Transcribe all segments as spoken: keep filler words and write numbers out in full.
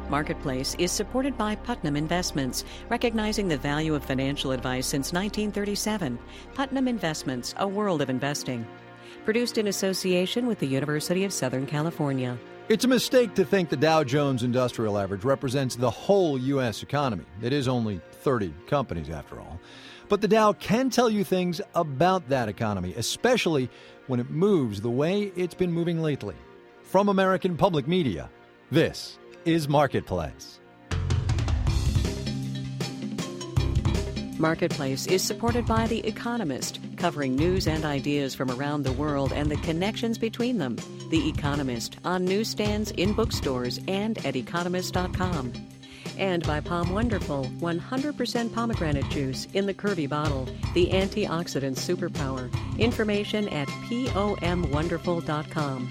Marketplace is supported by Putnam Investments, recognizing the value of financial advice since nineteen thirty-seven. Putnam Investments, a world of investing. Produced in association with the University of Southern California. It's a mistake to think the Dow Jones Industrial Average represents the whole U S economy. It is only thirty companies, after all. But the Dow can tell you things about that economy, especially when it moves the way it's been moving lately. From American Public Media, this is Marketplace. Marketplace is supported by The Economist, covering news and ideas from around the world and the connections between them. The Economist, on newsstands, in bookstores, and at economist dot com. And by Palm Wonderful, one hundred percent pomegranate juice in the curvy bottle, the antioxidant superpower. Information at pom wonderful dot com.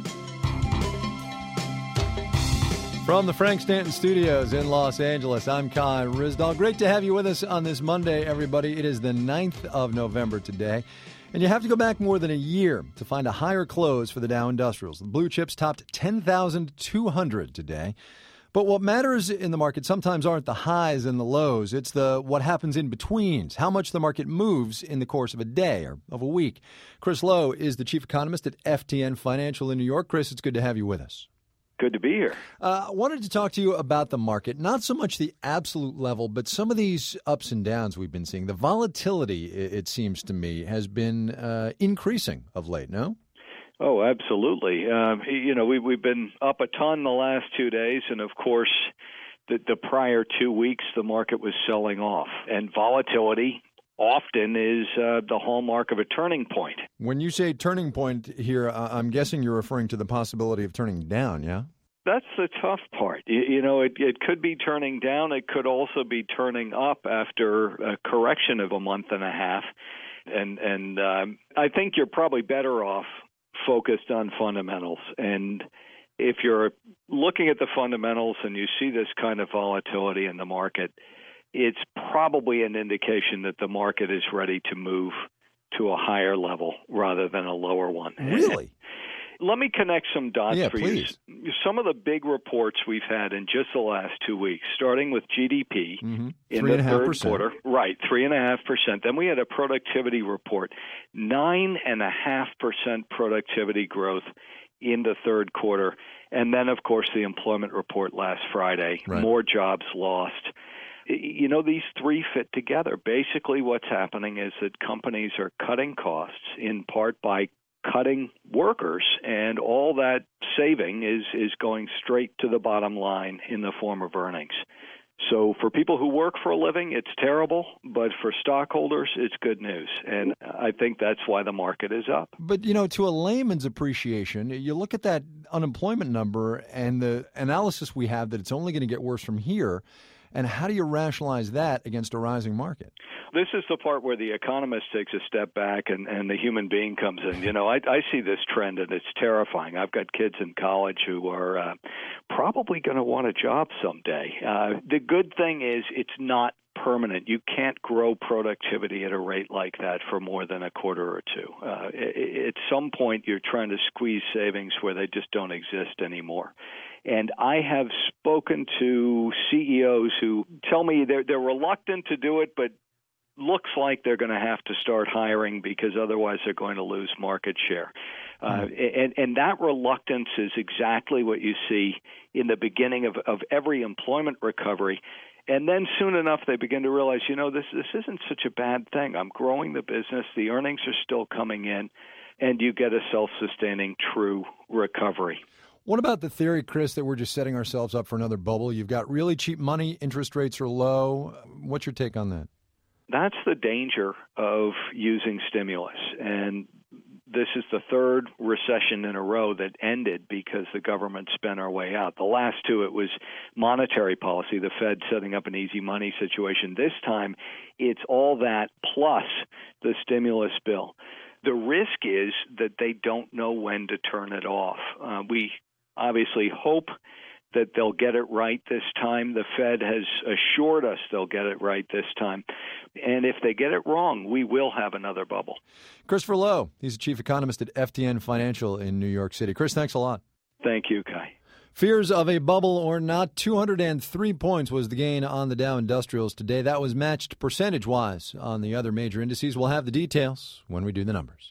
From the Frank Stanton Studios in Los Angeles, I'm Kai Ryssdal. Great to have you with us on this Monday, everybody. It is the ninth of November today, and you have to go back more than a year to find a higher close for the Dow Industrials. The blue chips topped ten thousand two hundred today. But what matters in the market sometimes aren't the highs and the lows. It's the what happens in betweens, how much the market moves in the course of a day or of a week. Chris Lowe is the chief economist at F T N Financial in New York. Chris, it's good to have you with us. Good to be here. Uh, I wanted to talk to you about the market, not so much the absolute level, but some of these ups and downs we've been seeing. The volatility, it seems to me, has been uh, increasing of late, no? Oh, absolutely. Um, you know, we, we've been up a ton the last two days, and of course, the, the prior two weeks, the market was selling off. And volatility often is uh, the hallmark of a turning point. When you say turning point here, uh, I'm guessing you're referring to the possibility of turning down, yeah? That's the tough part. You, you know, it, it could be turning down. It could also be turning up after a correction of a month and a half. And, and um, I think you're probably better off focused on fundamentals. And if you're looking at the fundamentals and you see this kind of volatility in the market, it's probably an indication that the market is ready to move to a higher level rather than a lower one. Really? Let me connect some dots yeah, for please. you. Some of the big reports we've had in just the last two weeks, starting with G D P mm-hmm. in the third quarter. Right, three point five percent. Then we had a productivity report, nine point five percent productivity growth in the third quarter. And then, of course, the employment report last Friday, right. More jobs lost. You know, these three fit together. Basically, what's happening is that companies are cutting costs in part by cutting workers, and all that saving is, is going straight to the bottom line in the form of earnings. So for people who work for a living, it's terrible, but for stockholders, it's good news. And I think that's why the market is up. But, you know, to a layman's appreciation, you look at that unemployment number and the analysis we have that it's only going to get worse from here. And how do you rationalize that against a rising market? This is the part where the economist takes a step back and, and the human being comes in. You know, I, I see this trend, and it's terrifying. I've got kids in college who are uh, probably going to want a job someday. Uh, the good thing is it's not permanent. You can't grow productivity at a rate like that for more than a quarter or two. Uh, at some point, you're trying to squeeze savings where they just don't exist anymore. And I have spoken to C E Os who tell me they're, they're reluctant to do it, but looks like they're going to have to start hiring because otherwise they're going to lose market share. Uh, and, and that reluctance is exactly what you see in the beginning of, of every employment recovery. And then soon enough, they begin to realize, you know, this this isn't such a bad thing. I'm growing the business. The earnings are still coming in, and you get a self-sustaining true recovery. What about the theory, Chris, that we're just setting ourselves up for another bubble? You've got really cheap money. Interest rates are low. What's your take on that? That's the danger of using stimulus. And this is the third recession in a row that ended because the government spent our way out. The last two, it was monetary policy, the Fed setting up an easy money situation. This time, it's all that plus the stimulus bill. The risk is that they don't know when to turn it off. Uh, we obviously hope that they'll get it right this time. The Fed has assured us they'll get it right this time. And if they get it wrong, we will have another bubble. Christopher Lowe, he's the chief economist at F T N Financial in New York City. Chris, thanks a lot. Thank you, Kai. Fears of a bubble or not, two hundred three points was the gain on the Dow Industrials today. That was matched percentage-wise on the other major indices. We'll have the details when we do the numbers.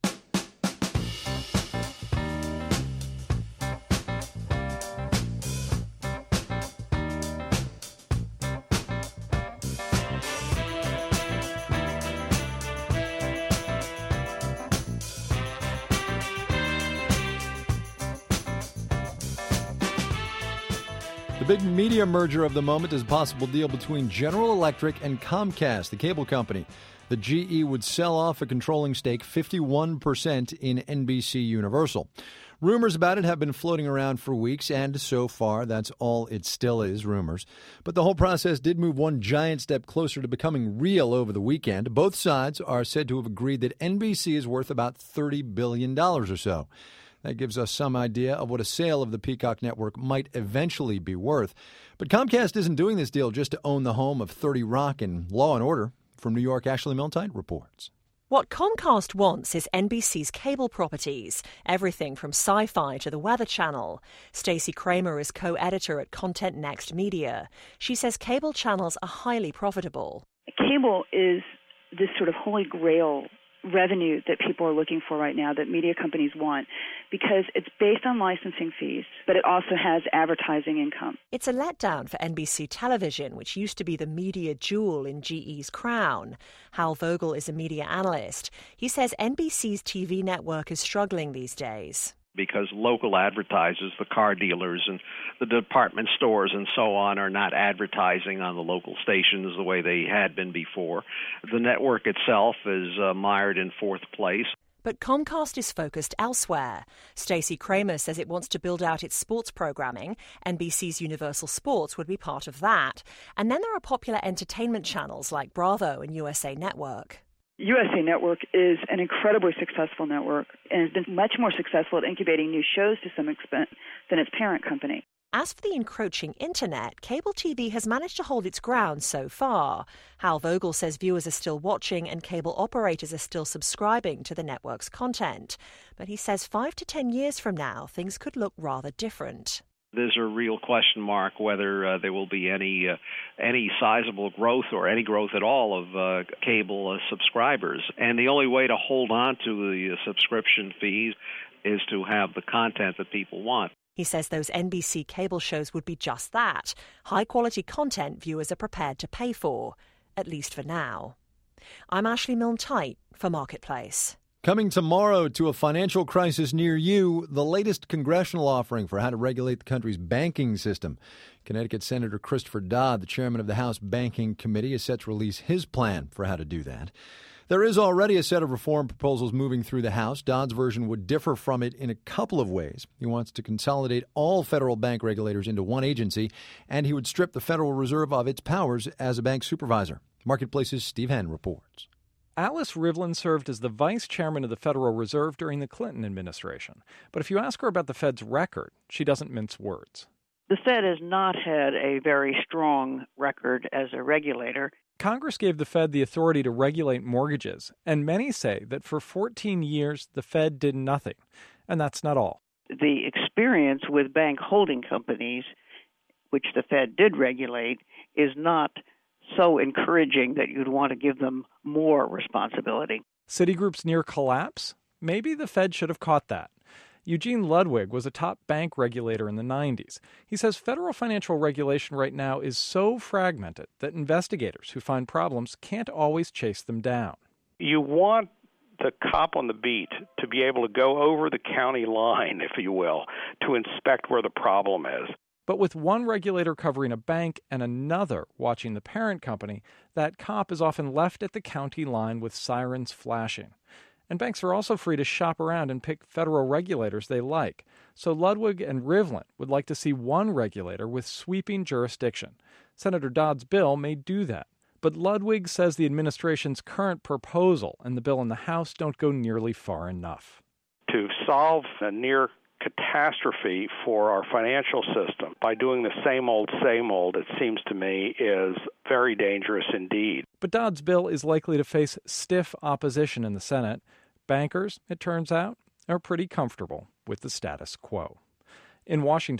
The big media merger of the moment is a possible deal between General Electric and Comcast, the cable company. The G E would sell off a controlling stake, fifty-one percent, in N B C Universal. Rumors about it have been floating around for weeks, and so far, that's all it still is, rumors. But the whole process did move one giant step closer to becoming real over the weekend. Both sides are said to have agreed that N B C is worth about thirty billion dollars or so. That gives us some idea of what a sale of the Peacock network might eventually be worth. But Comcast isn't doing this deal just to own the home of thirty Rock and Law and Order. From New York, Ashley Milne reports. What Comcast wants is N B C's cable properties, everything from Sci-Fi to the Weather Channel. Stacey Kramer is co-editor at Content Next Media. She says cable channels are highly profitable. Cable is this sort of holy grail revenue that people are looking for right now, that media companies want, because it's based on licensing fees, but it also has advertising income. It's a letdown for N B C Television, which used to be the media jewel in G E's crown. Hal Vogel is a media analyst. He says N B C's T V network is struggling these days. Because local advertisers, the car dealers and the department stores and so on, are not advertising on the local stations the way they had been before. The network itself is uh, mired in fourth place. But Comcast is focused elsewhere. Stacey Kramer says it wants to build out its sports programming. N B C's Universal Sports would be part of that. And then there are popular entertainment channels like Bravo and U S A Network. U S A Network is an incredibly successful network and has been much more successful at incubating new shows to some extent than its parent company. As for the encroaching internet, cable T V has managed to hold its ground so far. Hal Vogel says viewers are still watching and cable operators are still subscribing to the network's content. But he says five to ten years from now, things could look rather different. There's a real question mark whether uh, there will be any uh, any sizable growth or any growth at all of uh, cable uh, subscribers. And the only way to hold on to the uh, subscription fees is to have the content that people want. He says those N B C cable shows would be just that, high-quality content viewers are prepared to pay for, at least for now. I'm Ashley Milne for Marketplace. Coming tomorrow to a financial crisis near you, the latest congressional offering for how to regulate the country's banking system. Connecticut Senator Christopher Dodd, the chairman of the House Banking Committee, is set to release his plan for how to do that. There is already a set of reform proposals moving through the House. Dodd's version would differ from it in a couple of ways. He wants to consolidate all federal bank regulators into one agency, and he would strip the Federal Reserve of its powers as a bank supervisor. Marketplace's Steve Henn reports. Alice Rivlin served as the vice chairman of the Federal Reserve during the Clinton administration. But if you ask her about the Fed's record, she doesn't mince words. The Fed has not had a very strong record as a regulator. Congress gave the Fed the authority to regulate mortgages, and many say that for fourteen years the Fed did nothing. And that's not all. The experience with bank holding companies, which the Fed did regulate, is not so encouraging that you'd want to give them more responsibility. Citigroup's near collapse? Maybe the Fed should have caught that. Eugene Ludwig was a top bank regulator in the nineties. He says federal financial regulation right now is so fragmented that investigators who find problems can't always chase them down. You want the cop on the beat to be able to go over the county line, if you will, to inspect where the problem is. But with one regulator covering a bank and another watching the parent company, that cop is often left at the county line with sirens flashing. And banks are also free to shop around and pick federal regulators they like. So Ludwig and Rivlin would like to see one regulator with sweeping jurisdiction. Senator Dodd's bill may do that. But Ludwig says the administration's current proposal and the bill in the House don't go nearly far enough. To solve a near catastrophe for our financial system by doing the same old, same old, it seems to me, is very dangerous indeed. But Dodd's bill is likely to face stiff opposition in the Senate. Bankers, it turns out, are pretty comfortable with the status quo. In Washington, I'm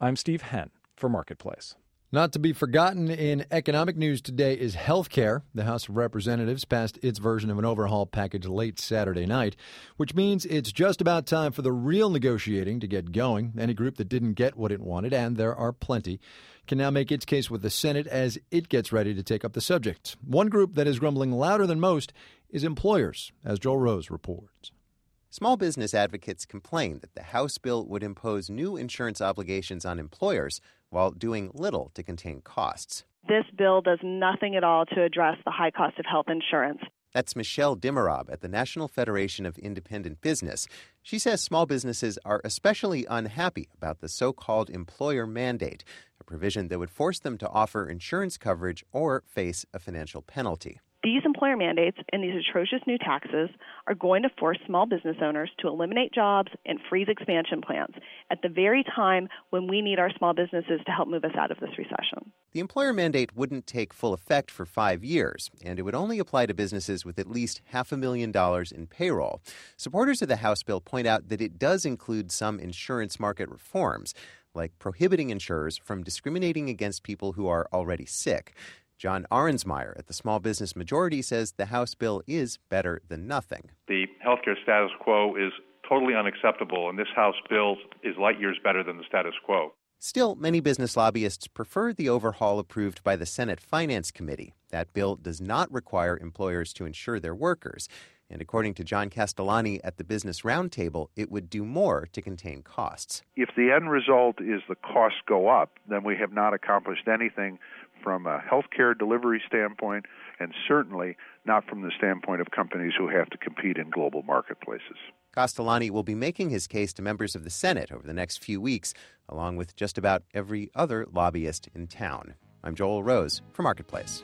I'm Steve Henn for Marketplace. Not to be forgotten in economic news today is healthcare. The House of Representatives passed its version of an overhaul package late Saturday night, which means it's just about time for the real negotiating to get going. Any group that didn't get what it wanted, and there are plenty, can now make its case with the Senate as it gets ready to take up the subject. One group that is grumbling louder than most is employers, as Joel Rose reports. Small business advocates complain that the House bill would impose new insurance obligations on employers while doing little to contain costs. This bill does nothing at all to address the high cost of health insurance. That's Michelle Dimmerab at the National Federation of Independent Business. She says small businesses are especially unhappy about the so-called employer mandate, a provision that would force them to offer insurance coverage or face a financial penalty. These employer mandates and these atrocious new taxes are going to force small business owners to eliminate jobs and freeze expansion plans at the very time when we need our small businesses to help move us out of this recession. The employer mandate wouldn't take full effect for five years, and it would only apply to businesses with at least half a million dollars in payroll. Supporters of the House bill point out that it does include some insurance market reforms, like prohibiting insurers from discriminating against people who are already sick. John Arensmeyer at the Small Business Majority says the House bill is better than nothing. The healthcare status quo is totally unacceptable, and this House bill is light years better than the status quo. Still, many business lobbyists prefer the overhaul approved by the Senate Finance Committee. That bill does not require employers to insure their workers. And according to John Castellani at the Business Roundtable, it would do more to contain costs. If the end result is the costs go up, then we have not accomplished anything from a healthcare delivery standpoint, and certainly not from the standpoint of companies who have to compete in global marketplaces. Castellani will be making his case to members of the Senate over the next few weeks, along with just about every other lobbyist in town. I'm Joel Rose for Marketplace.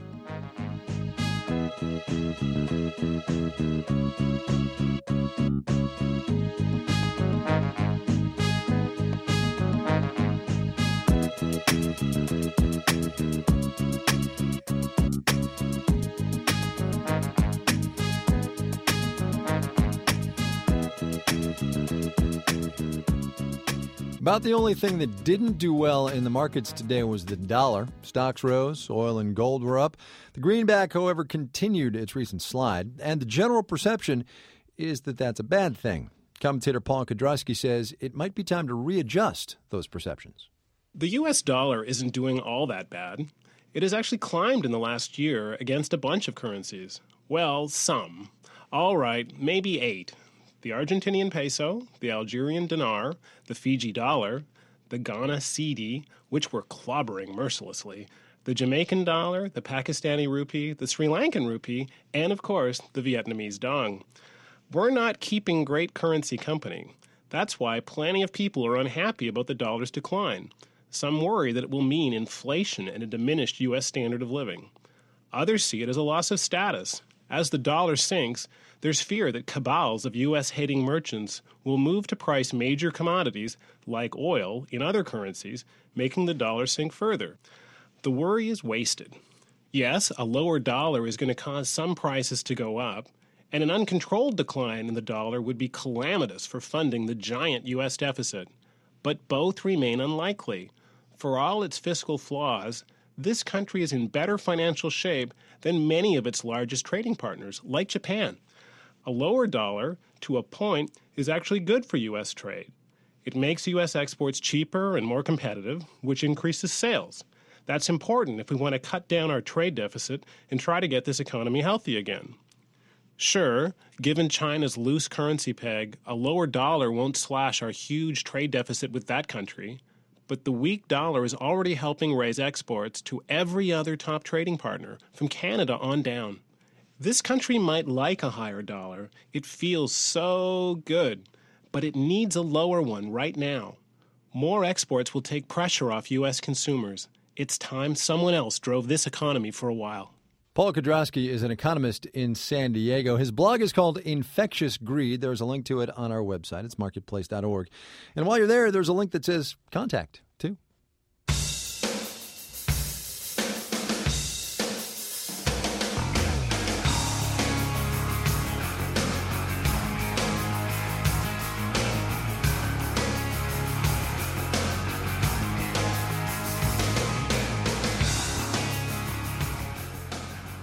About the only thing that didn't do well in the markets today was the dollar. Stocks rose, oil and gold were up. The greenback, however, continued its recent slide, and the general perception is that that's a bad thing. Commentator Paul Kudrowski says it might be time to readjust those perceptions. The U S dollar isn't doing all that bad. It has actually climbed in the last year against a bunch of currencies. Well, some. All right, maybe eight. The Argentinian peso, the Algerian dinar, the Fiji dollar, the Ghana cedi, which were clobbering mercilessly, the Jamaican dollar, the Pakistani rupee, the Sri Lankan rupee, and, of course, the Vietnamese dong. We're not keeping great currency company. That's why plenty of people are unhappy about the dollar's decline. Some worry that it will mean inflation and a diminished U S standard of living. Others see it as a loss of status. As the dollar sinks, there's fear that cabals of U S-hating merchants will move to price major commodities, like oil, in other currencies, making the dollar sink further. The worry is wasted. Yes, a lower dollar is going to cause some prices to go up, and an uncontrolled decline in the dollar would be calamitous for funding the giant U S deficit. But both remain unlikely. For all its fiscal flaws, this country is in better financial shape than many of its largest trading partners, like Japan. A lower dollar, to a point, is actually good for U S trade. It makes U S exports cheaper and more competitive, which increases sales. That's important if we want to cut down our trade deficit and try to get this economy healthy again. Sure, given China's loose currency peg, a lower dollar won't slash our huge trade deficit with that country. But the weak dollar is already helping raise exports to every other top trading partner, from Canada on down. This country might like a higher dollar. It feels so good. But it needs a lower one right now. More exports will take pressure off U S consumers. It's time someone else drove this economy for a while. Paul Kudrowski is an economist in San Diego. His blog is called Infectious Greed. There's a link to it on our website. It's marketplace dot org. And while you're there, there's a link that says contact, too.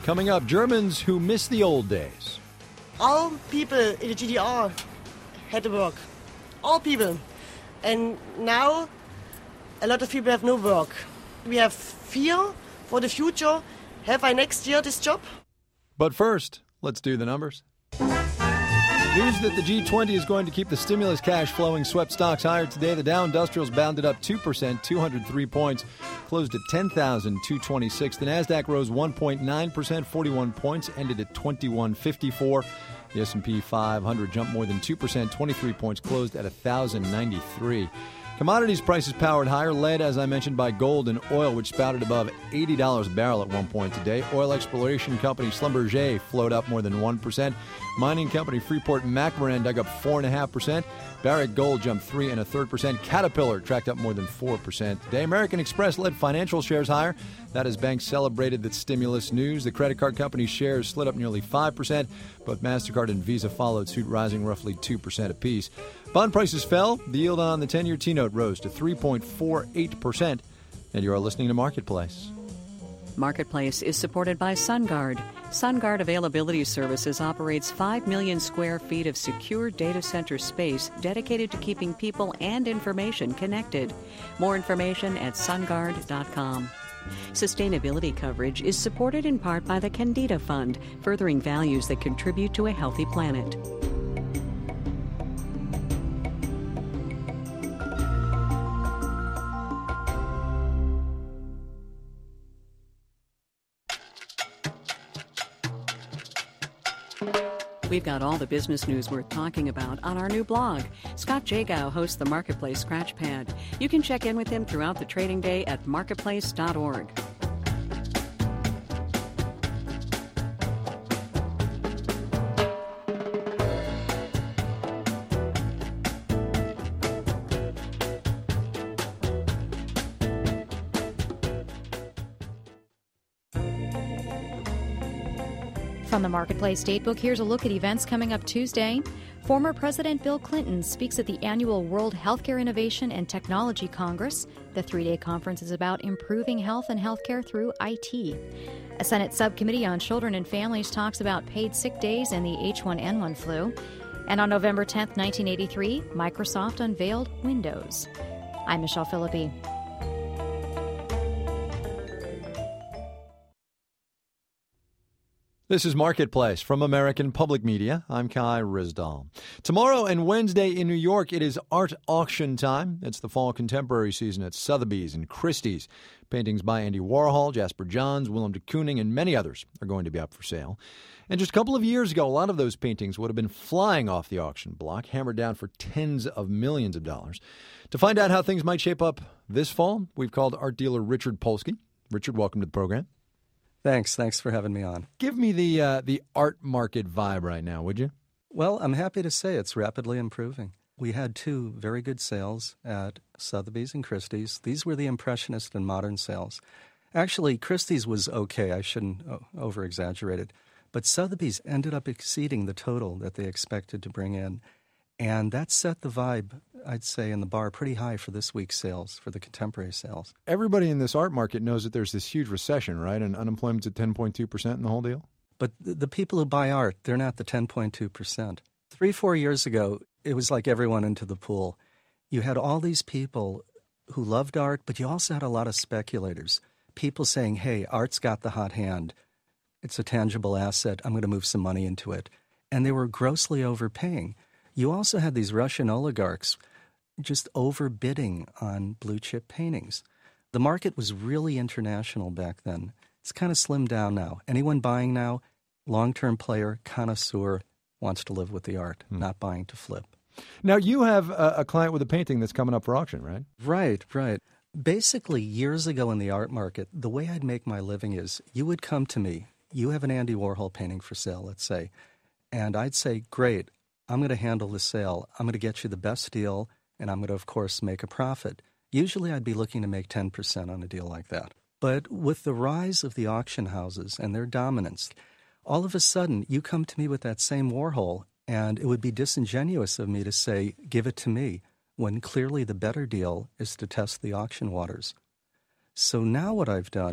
Coming up, Germans who miss the old days. All people in the G D R had to work. All people. And now a lot of people have no work. We have fear for the future. Have I next year this job? But first, let's do the numbers. News that the G twenty is going to keep the stimulus cash flowing swept stocks higher today. The Dow Industrials bounded up two percent, two hundred three points, closed at ten thousand two hundred twenty-six. The Nasdaq rose one point nine percent, forty-one points, ended at twenty-one fifty-four. The S and P five hundred jumped more than two percent, twenty-three points, closed at one thousand ninety-three. Commodities prices powered higher, led, as I mentioned, by gold and oil, which spouted above eighty dollars a barrel at one point today. Oil exploration company Schlumberger flowed up more than one percent. Mining company Freeport-McMoRan dug up four point five percent. Barrick Gold jumped three and a third percent. Caterpillar tracked up more than four percent today. American Express led financial shares higher. That as banks celebrated the stimulus news. The credit card company's shares slid up nearly five percent. Both MasterCard and Visa followed suit, rising roughly two percent apiece. Bond prices fell. The yield on the ten-year T-note rose to three point four eight percent. And you are listening to Marketplace. Marketplace is supported by SunGuard. SunGuard Availability Services operates five million square feet of secure data center space dedicated to keeping people and information connected. More information at sunguard dot com. Sustainability coverage is supported in part by the Candida Fund, furthering values that contribute to a healthy planet. We've got all the business news worth talking about on our new blog. Scott Jagow hosts the Marketplace Scratchpad. You can check in with him throughout the trading day at marketplace dot org. From the Marketplace Datebook, here's a look at events coming up Tuesday. Former President Bill Clinton speaks at the annual World Healthcare Innovation and Technology Congress. The three-day conference is about improving health and healthcare through I T. A Senate subcommittee on children and families talks about paid sick days and the H one N one flu. And on November tenth, nineteen eighty-three, Microsoft unveiled Windows. I'm Michelle Philippi. This is Marketplace from American Public Media. I'm Kai Ryssdal. Tomorrow and Wednesday in New York, it is art auction time. It's the fall contemporary season at Sotheby's and Christie's. Paintings by Andy Warhol, Jasper Johns, Willem de Kooning, and many others are going to be up for sale. And just a couple of years ago, a lot of those paintings would have been flying off the auction block, hammered down for tens of millions of dollars. To find out how things might shape up this fall, we've called art dealer Richard Polsky. Richard, welcome to the program. Thanks. Thanks for having me on. Give me the uh, the art market vibe right now, would you? Well, I'm happy to say it's rapidly improving. We had two very good sales at Sotheby's and Christie's. These were the Impressionist and Modern sales. Actually, Christie's was okay. I shouldn't over-exaggerate it. But Sotheby's ended up exceeding the total that they expected to bring in. And that set the vibe, I'd say, in the bar pretty high for this week's sales, for the contemporary sales. Everybody in this art market knows that there's this huge recession, right? And unemployment's at ten point two percent in the whole deal? But the people who buy art, they're not the ten point two percent. Three, four years ago, it was like everyone into the pool. You had all these people who loved art, but you also had a lot of speculators. People saying, hey, art's got the hot hand. It's a tangible asset. I'm going to move some money into it. And they were grossly overpaying. You also had these Russian oligarchs just overbidding on blue-chip paintings. The market was really international back then. It's kind of slimmed down now. Anyone buying now, long-term player, connoisseur, wants to live with the art, hmm. not buying to flip. Now, you have a, a client with a painting that's coming up for auction, right? Right, right. Basically, years ago in the art market, the way I'd make my living is you would come to me. You have an Andy Warhol painting for sale, let's say. And I'd say, great. I'm going to handle the sale. I'm going to get you the best deal, and I'm going to, of course, make a profit. Usually I'd be looking to make ten percent on a deal like that. But with the rise of the auction houses and their dominance, all of a sudden you come to me with that same Warhol, and it would be disingenuous of me to say, give it to me, when clearly the better deal is to test the auction waters. So now what I've done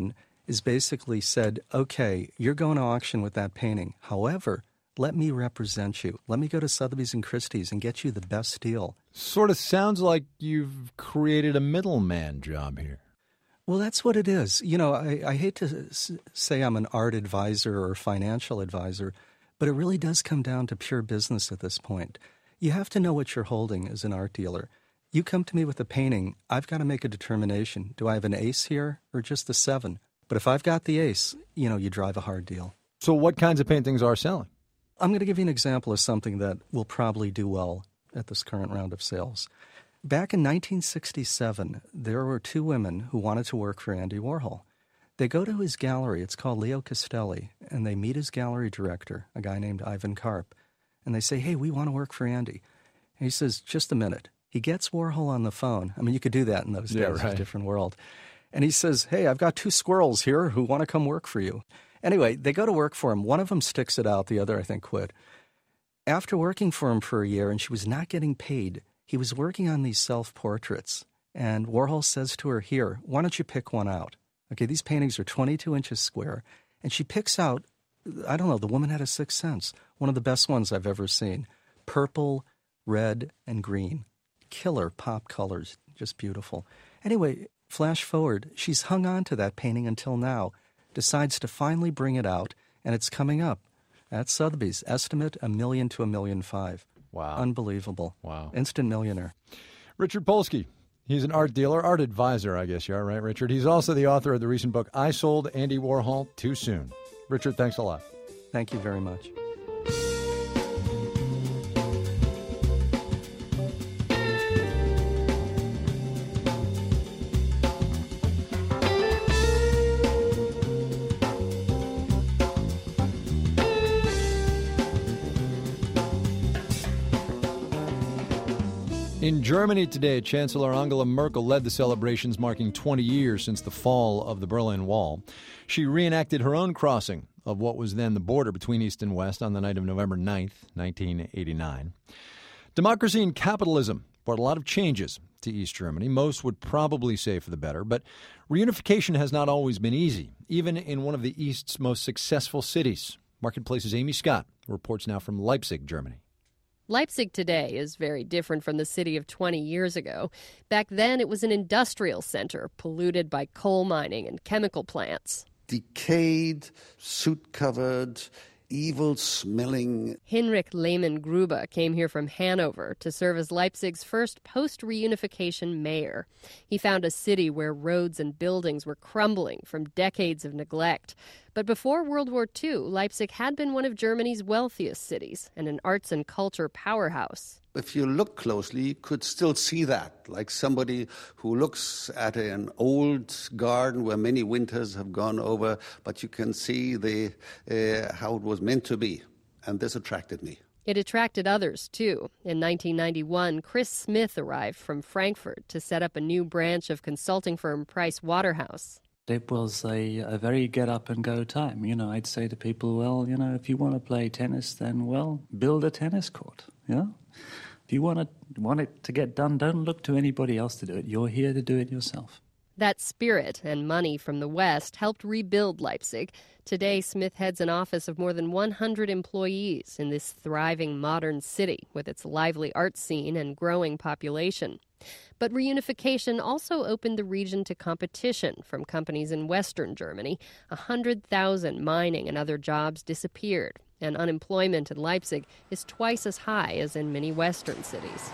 is basically said, okay, you're going to auction with that painting. However, let me represent you. Let me go to Sotheby's and Christie's and get you the best deal. Sort of sounds like you've created a middleman job here. Well, that's what it is. You know, I, I hate to s- say I'm an art advisor or financial advisor, but it really does come down to pure business at this point. You have to know what you're holding as an art dealer. You come to me with a painting, I've got to make a determination. Do I have an ace here or just a seven? But if I've got the ace, you know, you drive a hard deal. So what kinds of paintings are selling? I'm going to give you an example of something that will probably do well at this current round of sales. Back in nineteen sixty-seven, there were two women who wanted to work for Andy Warhol. They go to his gallery, it's called Leo Castelli, and they meet his gallery director, a guy named Ivan Karp, and they say, hey, we want to work for Andy. And he says, just a minute. He gets Warhol on the phone. I mean, you could do that in those days. Yeah, It's right. a different world. And he says, hey, I've got two squirrels here who want to come work for you. Anyway, they go to work for him. One of them sticks it out. The other, I think, quit. After working for him for a year and she was not getting paid, he was working on these self-portraits. And Warhol says to her, here, why don't you pick one out? Okay, these paintings are twenty-two inches square. And she picks out, I don't know, the woman had a sixth sense. One of the best ones I've ever seen. Purple, red, and green. Killer pop colors. Just beautiful. Anyway, flash forward. She's hung on to that painting until now. Decides to finally bring it out, and it's coming up at Sotheby's. Estimate a million to a million five. Wow. Unbelievable. Wow. Instant millionaire. Richard Polsky. He's an art dealer, art advisor, I guess you are, right, Richard? He's also the author of the recent book, I Sold Andy Warhol Too Soon. Richard, thanks a lot. Thank you very much. In Germany today, Chancellor Angela Merkel led the celebrations marking twenty years since the fall of the Berlin Wall. She reenacted her own crossing of what was then the border between East and West on the night of November ninth, nineteen eighty-nine. Democracy and capitalism brought a lot of changes to East Germany. Most would probably say for the better, but reunification has not always been easy, even in one of the East's most successful cities. Marketplace's Amy Scott reports now from Leipzig, Germany. Leipzig today is very different from the city of twenty years ago. Back then, it was an industrial center polluted by coal mining and chemical plants. Decayed, soot-covered, evil-smelling. Hinrich Lehmann-Gruber came here from Hanover to serve as Leipzig's first post-reunification mayor. He found a city where roads and buildings were crumbling from decades of neglect. But before World War Two, Leipzig had been one of Germany's wealthiest cities and an arts and culture powerhouse. If you look closely, you could still see that, like somebody who looks at an old garden where many winters have gone over, but you can see the uh, how it was meant to be, and this attracted me. It attracted others, too. In nineteen ninety-one, Chris Smith arrived from Frankfurt to set up a new branch of consulting firm Price Waterhouse. It was a, a very get-up-and-go time. You know, I'd say to people, well, you know, if you want to play tennis, then, well, build a tennis court, you know? If you want, to, want it to get done, don't look to anybody else to do it. You're here to do it yourself. That spirit and money from the West helped rebuild Leipzig. Today, Smith heads an office of more than one hundred employees in this thriving modern city with its lively art scene and growing population. But reunification also opened the region to competition from companies in Western Germany. one hundred thousand mining and other jobs disappeared, and unemployment in Leipzig is twice as high as in many Western cities.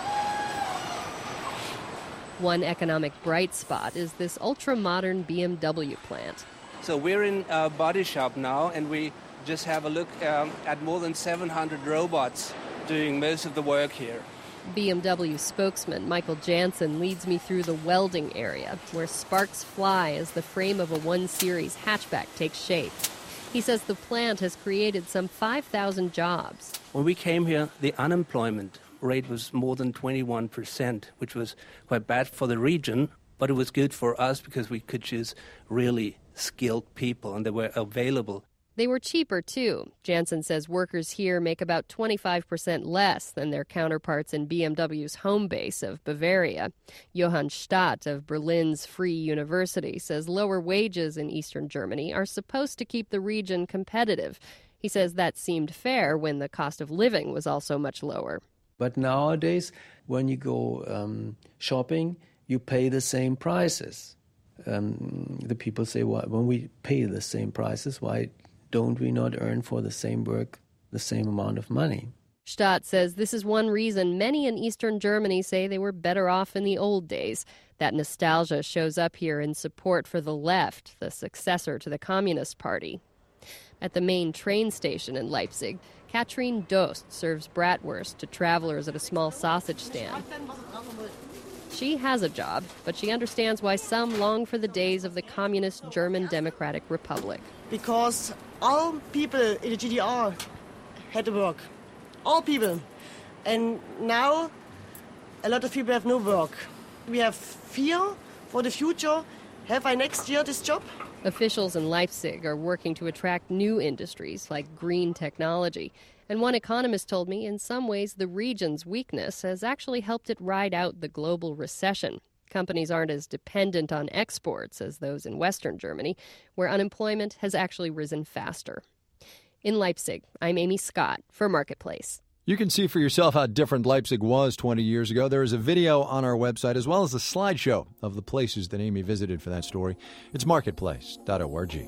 One economic bright spot is this ultra-modern B M W plant. So we're in a body shop now, and we just have a look um, at more than seven hundred robots doing most of the work here. B M W spokesman Michael Jansen leads me through the welding area, where sparks fly as the frame of a one series hatchback takes shape. He says the plant has created some five thousand jobs. When we came here, the unemployment rate was more than twenty-one percent, which was quite bad for the region, but it was good for us because we could choose really skilled people, and they were available. They were cheaper, too. Jansen says workers here make about twenty-five percent less than their counterparts in B M W's home base of Bavaria. Johann Stadt of Berlin's Free University says lower wages in eastern Germany are supposed to keep the region competitive. He says that seemed fair when the cost of living was also much lower. But nowadays, when you go um, shopping, you pay the same prices. Um, the people say, well, when we pay the same prices, why don't we not earn for the same work the same amount of money? Stadt says this is one reason many in eastern Germany say they were better off in the old days. That nostalgia shows up here in support for the left, the successor to the Communist Party. At the main train station in Leipzig, Katrin Dost serves bratwurst to travelers at a small sausage stand. She has a job, but she understands why some long for the days of the communist German Democratic Republic. Because all people in the G D R had to work. All people. And now a lot of people have no work. We have fear for the future. Have I next year this job? Officials in Leipzig are working to attract new industries like green technology. And one economist told me in some ways the region's weakness has actually helped it ride out the global recession. Companies aren't as dependent on exports as those in Western Germany, where unemployment has actually risen faster. In Leipzig, I'm Amy Scott for Marketplace. You can see for yourself how different Leipzig was twenty years ago. There is a video on our website as well as a slideshow of the places that Amy visited for that story. It's marketplace dot org.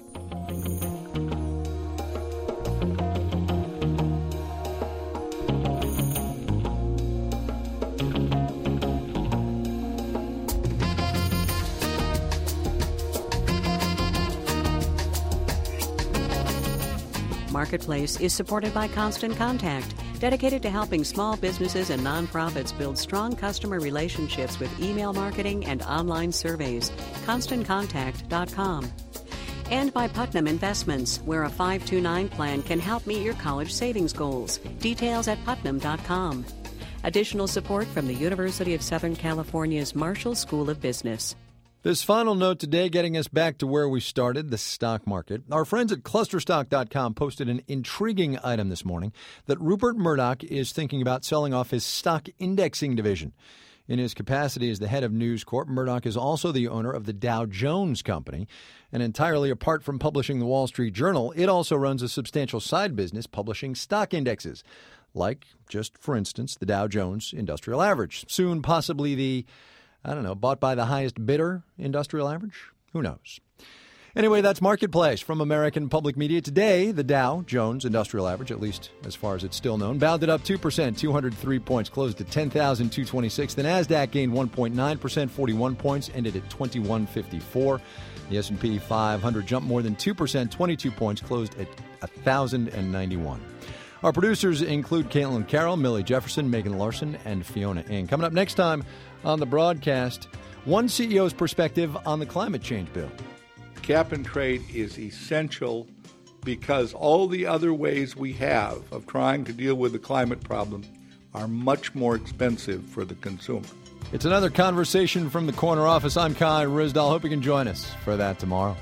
Marketplace is supported by Constant Contact, dedicated to helping small businesses and nonprofits build strong customer relationships with email marketing and online surveys. constant contact dot com. And by Putnam Investments, where a five two nine plan can help meet your college savings goals. Details at putnam dot com. Additional support from the University of Southern California's Marshall School of Business. This final note today getting us back to where we started, the stock market. Our friends at cluster stock dot com posted an intriguing item this morning that Rupert Murdoch is thinking about selling off his stock indexing division. In his capacity as the head of News Corp, Murdoch is also the owner of the Dow Jones Company. And entirely apart from publishing the Wall Street Journal, it also runs a substantial side business publishing stock indexes, like, just for instance, the Dow Jones Industrial Average. Soon, possibly the I don't know, bought by the highest bidder industrial average? Who knows? Anyway, that's Marketplace from American Public Media. Today, the Dow Jones Industrial Average, at least as far as it's still known, bounded up two percent, two hundred three points, closed at ten thousand two hundred twenty-six. The NASDAQ gained one point nine percent, forty-one points, ended at twenty-one fifty-four. The S and P five hundred jumped more than two percent, twenty-two points, closed at one thousand ninety-one. Our producers include Caitlin Carroll, Millie Jefferson, Megan Larson, and Fiona Ng. Coming up next time on the broadcast, one C E O's perspective on the climate change bill. Cap and trade is essential because all the other ways we have of trying to deal with the climate problem are much more expensive for the consumer. It's another conversation from the corner office. I'm Kai Ryssdal. Hope you can join us for that tomorrow.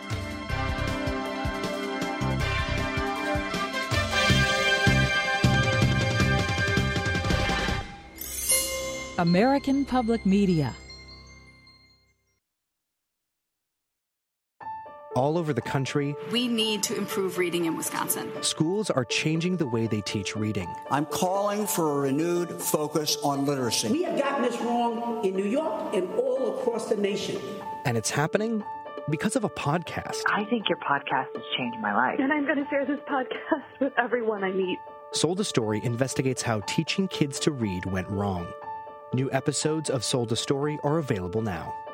American Public Media. All over the country, we need to improve reading in Wisconsin. Schools are changing the way they teach reading. I'm calling for a renewed focus on literacy. We have gotten this wrong in New York and all across the nation. And it's happening because of a podcast. I think your podcast has changed my life. And I'm going to share this podcast with everyone I meet. Sold a Story investigates how teaching kids to read went wrong. New episodes of Sold a Story are available now.